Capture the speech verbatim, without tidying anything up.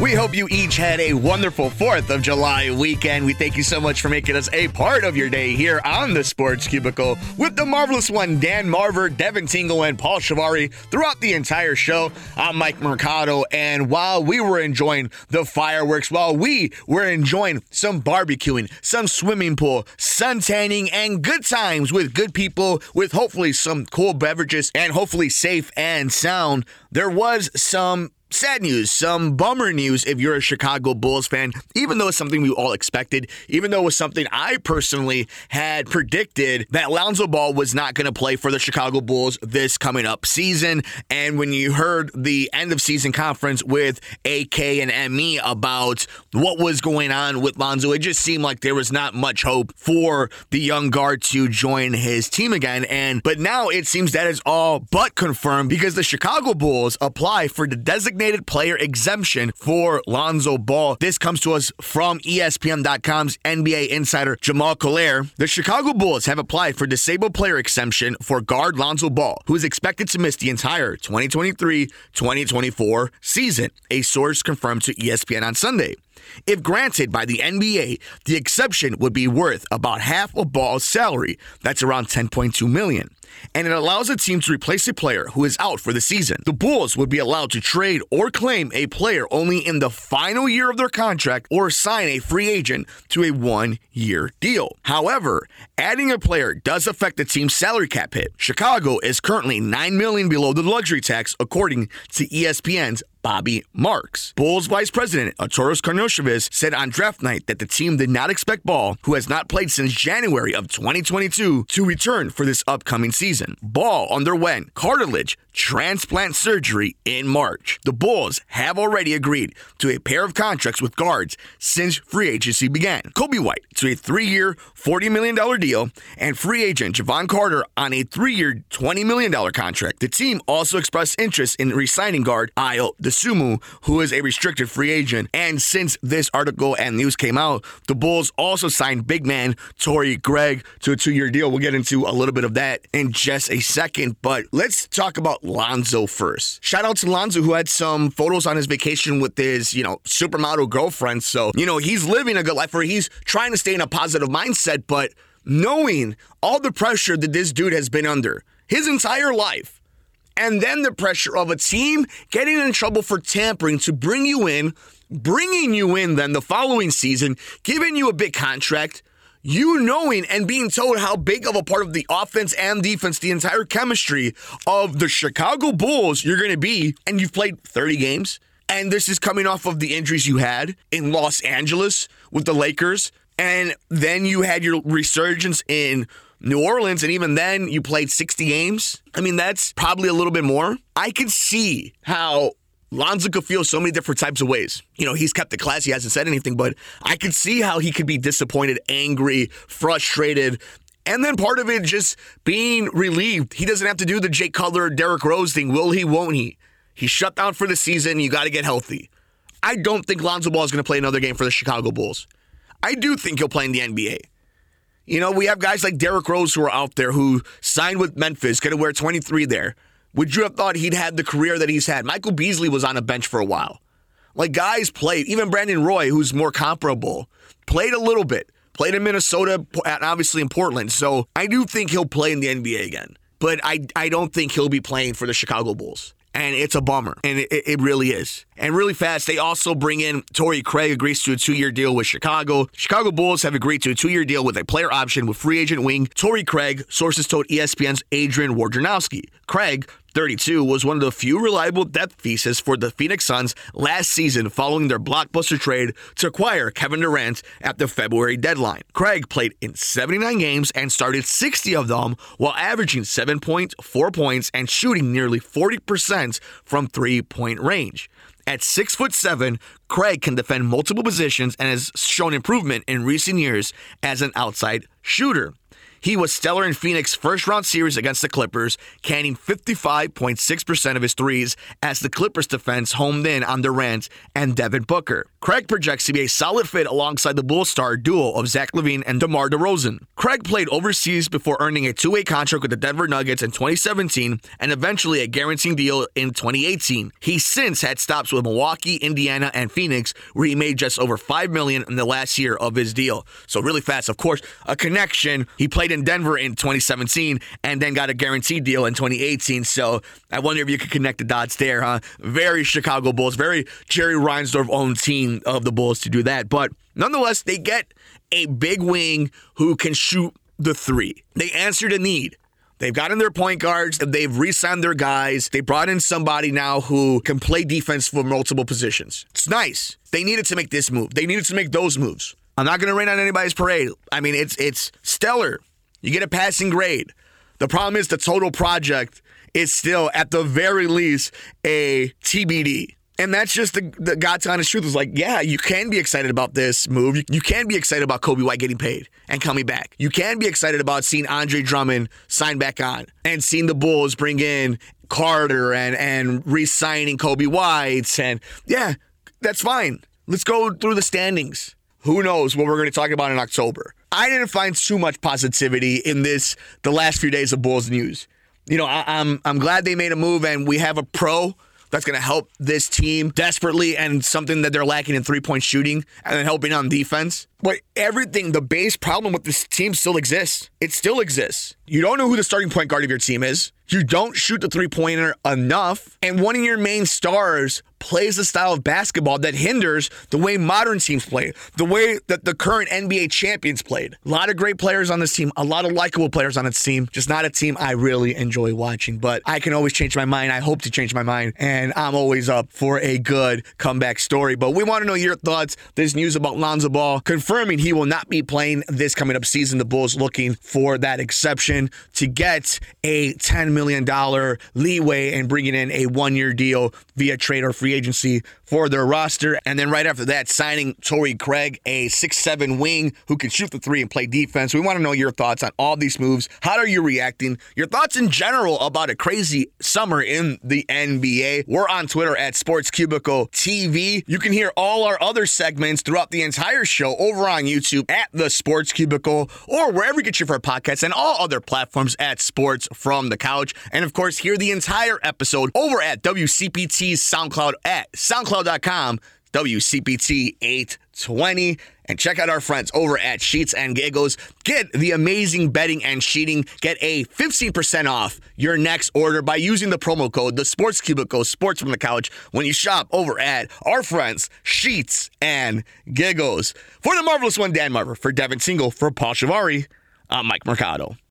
We hope you each had a wonderful fourth of July weekend. We thank you so much for making us a part of your day here on the Sports Cubicle with the marvelous one, Dan Marver, Devin Tingle, and Paul Shivari throughout the entire show. I'm Mike Mercado, and while we were enjoying the fireworks, while we were enjoying some barbecuing, some swimming pool, sun tanning, and good times with good people, with hopefully some cool beverages, and hopefully safe and sound, there was some sad news, some bummer news if you're a Chicago Bulls fan, even though it's something we all expected, even though it was something I personally had predicted that Lonzo Ball was not going to play for the Chicago Bulls this coming up season. And when you heard the end of season conference with A K and M E about what was going on with Lonzo, it just seemed like there was not much hope for the young guard to join his team again. And but now it seems that is all but confirmed because the Chicago Bulls apply for the designated player exemption for Lonzo Ball. This comes to us from E S P N dot com's N B A insider Jamal Collier. The Chicago Bulls have applied for disabled player exemption for guard Lonzo Ball, who is expected to miss the entire twenty twenty-three twenty twenty-four season, a source confirmed to E S P N on Sunday. If granted by the N B A, the exception would be worth about half of Ball's salary. That's around ten point two million dollars. And it allows a team to replace a player who is out for the season. The Bulls would be allowed to trade or claim a player only in the final year of their contract or sign a free agent to a one-year deal. However, adding a player does affect the team's salary cap hit. Chicago is currently nine million dollars below the luxury tax, according to E S P N's Bobby Marks. Bulls Vice President Arturas Karnisovas said on draft night that the team did not expect Ball, who has not played since January of twenty twenty-two, to return for this upcoming season. Ball underwent cartilage transplant surgery in March. The Bulls have already agreed to a pair of contracts with guards since free agency began. Kobe White to a three-year, forty million dollars deal, and free agent Javon Carter on a three-year, twenty million dollars contract. The team also expressed interest in re-signing guard Ayo Dosunmu, who is a restricted free agent. And since this article and news came out, the Bulls also signed big man Torrey Craig to a two-year deal. We'll get into a little bit of that in just a second, but let's talk about Lonzo first. Shout out to Lonzo, who had some photos on his vacation with his, you know, supermodel girlfriend. So, you know, he's living a good life, or he's trying to stay in a positive mindset, but knowing all the pressure that this dude has been under his entire life, and then the pressure of a team getting in trouble for tampering to bring you in, bringing you in then the following season, giving you a big contract, you knowing and being told how big of a part of the offense and defense, the entire chemistry of the Chicago Bulls you're going to be, and you've played thirty games, and this is coming off of the injuries you had in Los Angeles with the Lakers, and then you had your resurgence in New Orleans, and even then you played sixty games. I mean, that's probably a little bit more. I could see how Lonzo could feel so many different types of ways. You know, he's kept it classy, he hasn't said anything, but I could see how he could be disappointed, angry, frustrated, and then part of it just being relieved. He doesn't have to do the Jay Cutler, Derrick Rose thing. Will he, won't he? He's shut down for the season. You got to get healthy. I don't think Lonzo Ball is going to play another game for the Chicago Bulls. I do think he'll play in the N B A. You know, we have guys like Derrick Rose who are out there who signed with Memphis, going to wear twenty-three there. Would you have thought he'd had the career that he's had? Michael Beasley was on a bench for a while. Like, guys played. Even Brandon Roy, who's more comparable, played a little bit. Played in Minnesota and obviously in Portland. So I do think he'll play in the N B A again. But I, I don't think he'll be playing for the Chicago Bulls. And it's a bummer. And it, it really is. And really fast, they also bring in Torrey Craig, agrees to a two-year deal with Chicago. Chicago Bulls have agreed to a two-year deal with a player option with free agent wing Torrey Craig, sources told E S P N's Adrian Wojnarowski. Craig, thirty-two, was one of the few reliable depth pieces for the Phoenix Suns last season following their blockbuster trade to acquire Kevin Durant at the February deadline. Craig played in seventy-nine games and started sixty of them while averaging seven point four points and shooting nearly forty percent from three-point range. At six foot seven, Craig can defend multiple positions and has shown improvement in recent years as an outside shooter. He was stellar in Phoenix' first-round series against the Clippers, canning fifty-five point six percent of his threes as the Clippers defense homed in on Durant and Devin Booker. Craig projects to be a solid fit alongside the Bulls star duo of Zach LaVine and DeMar DeRozan. Craig played overseas before earning a two-way contract with the Denver Nuggets in twenty seventeen and eventually a guaranteed deal in twenty eighteen. He since had stops with Milwaukee, Indiana, and Phoenix, where he made just over five million dollars in the last year of his deal. So really fast, of course, a connection. He played in Denver in twenty seventeen and then got a guaranteed deal in twenty eighteen. So I wonder if you could connect the dots there, huh? Very Chicago Bulls, very Jerry Reinsdorf-owned team of the Bulls to do that. But nonetheless, they get a big wing who can shoot the three. They answered a need. They've gotten their point guards. They've re-signed their guys. They brought in somebody now who can play defense for multiple positions. It's nice. They needed to make this move. They needed to make those moves. I'm not going to rain on anybody's parade. I mean, it's it's stellar. You get a passing grade. The problem is the total project is still, at the very least, a T B D. And that's just the, the God's honest truth. Is like, yeah, you can be excited about this move. You, you can be excited about Kobe White getting paid and coming back. You can be excited about seeing Andre Drummond sign back on and seeing the Bulls bring in Carter and, and re-signing Kobe White. And yeah, that's fine. Let's go through the standings. Who knows what we're going to talk about in October. I didn't find too much positivity in this, the last few days of Bulls news. You know, I, I'm I'm glad they made a move and we have a pro that's going to help this team desperately and something that they're lacking in three-point shooting and then helping on defense. But everything, the base problem with this team still exists. It still exists. You don't know who the starting point guard of your team is. You don't shoot the three-pointer enough. And one of your main stars plays a style of basketball that hinders the way modern teams play, the way that the current N B A champions played. A lot of great players on this team, a lot of likable players on this team, just not a team I really enjoy watching. But I can always change my mind. I hope to change my mind. And I'm always up for a good comeback story. But we want to know your thoughts. There's news about Lonzo Ball confirming he will not be playing this coming up season. The Bulls looking for that exception to get a ten million dollars leeway and bringing in a one-year deal via trade or free agency for their roster. And then right after that, signing Torrey Craig, a six seven wing who can shoot the three and play defense. We want to know your thoughts on all these moves. How are you reacting? Your thoughts in general about a crazy summer in the N B A. We're on Twitter at Sports Cubicle T V. You can hear all our other segments throughout the entire show over on YouTube at The Sports Cubicle or wherever you get your favorite podcasts and all other platforms at Sports From the Couch. And of course, hear the entire episode over at W C P T's SoundCloud at soundcloud dot com, W C P T eight twenty. And check out our friends over at Sheets and Giggles. Get the amazing bedding and sheeting. Get a fifteen percent off your next order by using the promo code, The Sports Cubicle, Sports From the Couch, when you shop over at our friends, Sheets and Giggles. For the Marvelous One, Dan Marver, for Devin Single, for Paul Shivari, I'm Mike Mercado.